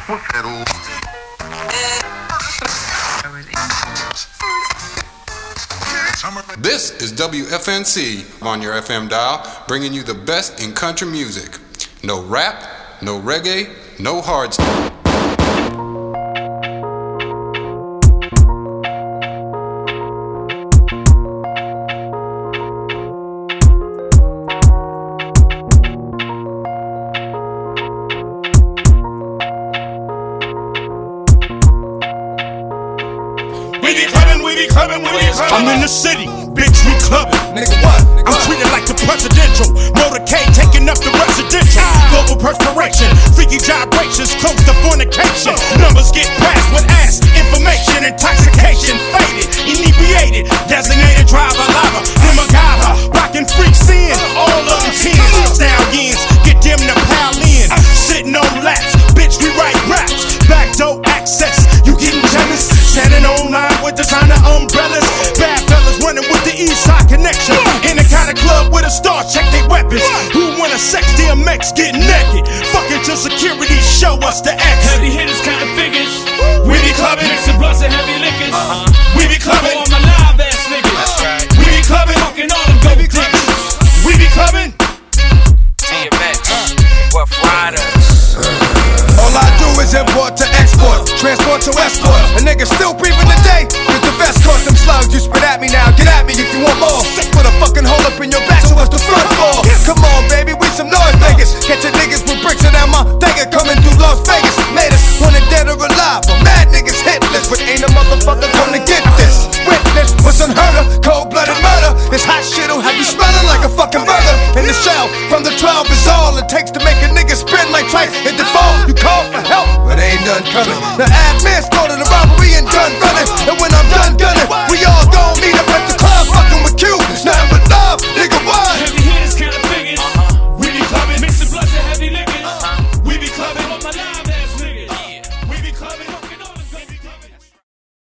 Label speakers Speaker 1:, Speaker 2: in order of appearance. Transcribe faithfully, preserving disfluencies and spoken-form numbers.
Speaker 1: This is W F N C on your F M dial, bringing you the best in country music. No rap, no reggae, no hardstyle.
Speaker 2: I'm in the city, bitch, we clubbing. Nigga, what? I'm treated like the presidential. Motorcade taking up the residential. Global perspiration, freaky gyrations, close to fornication. Numbers get passed with ass, information, intoxication, faded, inebriated, designated driver, lava, demogava, rockin' freaks in, all of them tens, stallions, get them to pal in, sitting on laps, bitch, we write raps, backdoor access, you getting jealous, standing online with designer umbrellas, bad fellas running with the Eastside connection, in the kind of club with a star, check their weapons, who wanna sex D M X, get naked, fucking till security show us the X.
Speaker 3: Heavy hitters counting figures,
Speaker 2: we be clubbing,
Speaker 3: mixing blunts and heavy liquors, uh-huh.
Speaker 2: we be clubbing,
Speaker 3: all my live ass niggas, that's right.
Speaker 2: we be clubbing,
Speaker 3: fucking all them gold diggers,
Speaker 2: we be clubbing,
Speaker 4: D M X, Rough Riders.
Speaker 5: All I do is import to export, transport to escort. A nigga still breathing today, cause the vest cost them slugs. You spit at me now, get at me if you want more. Put a fucking hole up in your back, so what's the front for? Come on, baby, we some noise makers. Catch a niggas with bricks and that motherfucker coming through Las Vegas. Made us wanted dead or alive, but mad niggas hitless. But ain't a motherfucker gonna get this. Witness was unheard of, cold-blooded murder. This hot shit'll have you smelling like a fucking burger. In the shell, from the twelve is all it takes to make a nigga spin like twice. Hit the phone, you call for help, but ain't none coming. The admin started